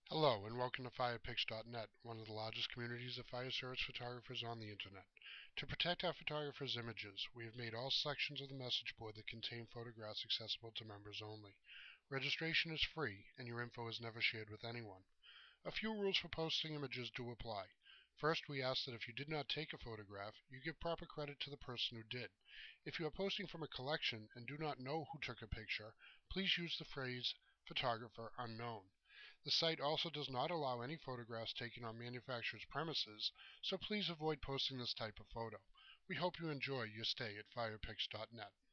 Hello and welcome to FirePix.net, one of the largest communities of fire service photographers on the internet. To protect our photographers' images, we have made all sections of the message board that contain photographs accessible to members only. Registration is free and your info is never shared with anyone. A few rules for posting images do apply. First, we ask that if you did not take a photograph, you give proper credit to the person who did. If you are posting from a collection and do not know who took a picture, please use the phrase photographer unknown. The site also does not allow any photographs taken on manufacturer's premises, so please avoid posting this type of photo. We hope you enjoy your stay at FirePix.net.